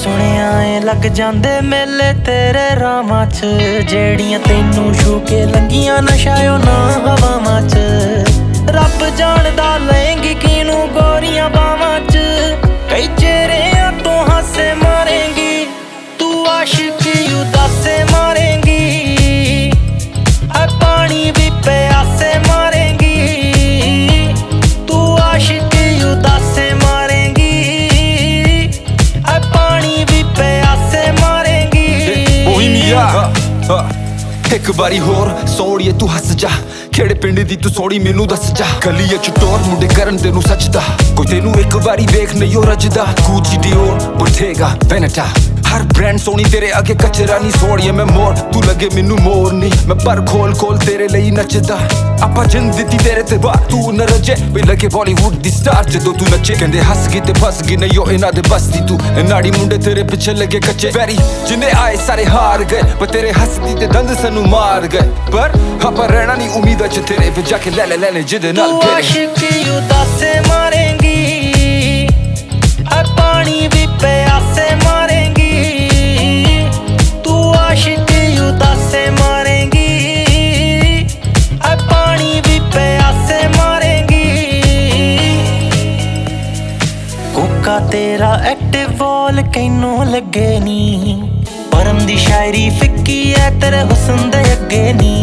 ਸੁਣਿਆ ਏ ਲੱਗ ਜਾਂਦੇ ਮੇਲੇ ਤੇਰੇ ਰਾਮਾਂ 'ਚ, ਜਿਹੜੀਆਂ ਤੈਨੂੰ ਛੂ ਕੇ ਲੰਗੀਆਂ ਨਸ਼ਾਇਓ ਨਾ ਹਵਾਵਾਂ 'ਚ। ਰੱਬ ਜਾਣਦਾ ਲਏਂਗੀ ਕਿਨੂੰ ਗੋਰੀਆਂ ਬਾਵਾਂ 'ਚ, ਕਈ ਚਿਹਰਿਆਂ ਤੋਂ ਹਾਸੇ ਮਾਰੇਂਗੀ ਤੂੰ, ਆਸ਼ਿਕੀ ਉਦਾਸੇ ਮਾਰੇਂਗੀ, ਐ ਪਾਣੀ ਵੀ ਪਿਆਸੇ ਮਾਰੇਂਗੀ ਤੂੰ, ਆਸ਼ਿਕੀ ਉਦਾਸੇ ਮਾਰੇਂਗੀ, ਐ ਪਾਣੀ ਵੀ ਪਿਆਸੇ ਮਾਰੇਂਗੀ। ਇੱਕ ਵਾਰੀ ਹੋਰ ਸੋੜੀਏ ਤੂੰ ਹੱਸ ਜਾ, ਕਿਹੜੇ ਪਿੰਡ ਦੀ ਤੂੰ ਸੋੜੀ ਮੈਨੂੰ ਦੱਸ ਜਾ। ਗਲੀਏ ਚ ਟੋਰ ਮੁੰਡੇ ਕਰਨ ਤੈਨੂੰ ਸੱਚਦਾ, ਕੋਈ ਤੈਨੂੰ ਇੱਕ ਵਾਰੀ ਵੇਖ ਨਹੀਂ ਉਹ ਰੱਜਦਾ। ਗੁੱਚੀ ਡਿਓਰ ਬੋਟੇਗਾ ਵੈਨੇਟਾ, ਹਰ ਬ੍ਰਾਂਡ ਸੋਹਣੀ ਤੇਰੇ ਅੱਗੇ ਕਚਰਾ ਨਹੀਂ। ਸੋੜੀਏ ਮੈਂ ਮੋਰ ਤੂੰ ਲੱਗੇ ਮੈਨੂੰ ਮੋਰ ਨਹੀਂ, ਮੈਂ ਪਰ ਖੋਲ ਖੋਲ ਤੇਰੇ ਲਈ ਨੱਚਦਾ। ਆਪਾਂ ਜਿੰਦ ਦਿੱਤੀ ਤੇਰੇ ਤੇ ਬਾਤ ਤੂੰ ਨਾ ਰਜੇ, ਵੀ ਲੱਗੇ ਬਾਲੀਵੁੱਡ ਦੀ ਸਟਾਰ ਜਦੋਂ ਤੂੰ ਨੱਚੇ। ਕਹਿੰਦੇ ਹੱਸ ਗਈ ਤੇ ਫਸ ਗਈ ਨਹੀਂ ਉਹ ਇਹਨਾਂ ਦੇ ਬਸ ਦੀ ਤੂੰ, ਨਾੜੀ ਮੁੰਡੇ ਤੇਰੇ ਪਿੱਛੇ ਲੱਗੇ ਕੱਚੇ। ਵੈਰੀ ਜਿੰਨੇ ਆਏ ਸਾਰੇ ਹਾਰ ਗਏ, ਪਰ ਤੇਰੇ ਹੱਸਦੀ ਤੇ ਦੰਦ ਸਾਨੂੰ ਮਾਰ ਗਏ। ਪਰ ਆਪਾਂ ਰਹਿਣਾ ਨਹੀਂ ਉਮੀਦਾਂ ਚ ਤੇਰੇ ਵਿੱਚ ਜਾ ਕੇ ਲੈ ਲੈ ਜਿਹਦੇ ਨਾਲ ਤੂੰ ਆਸ਼ਿਕੀ ਉਦਾਸੇ ਮਾਰੇਂਗੀ, ਐ ਪਾਣੀ ਵੀ ਪਿਆਸੇ ਮਾਰੇਂਗੀ ਤੂੰ, ਆਸ਼ਿਕੀ ਉਦਾਸੇ ਮਾਰੇਂਗੀ, ਐ ਪਾਣੀ ਵੀ ਪਿਆਸੇ ਮਾਰੇਂਗੀ। ਕੋਕਾ ਤੇਰਾ ਐਕਟਿਵ ਵਾਲ ਕਿਨੂੰ ਲੱਗੇ ਨੀ, ਪਰਮ ਦੀ ਸ਼ਾਇਰੀ ਫਿੱਕੀ ਐ ਤੇਰੇ ਹੁਸਨ ਦੇ ਅੱਗੇ ਨੀ।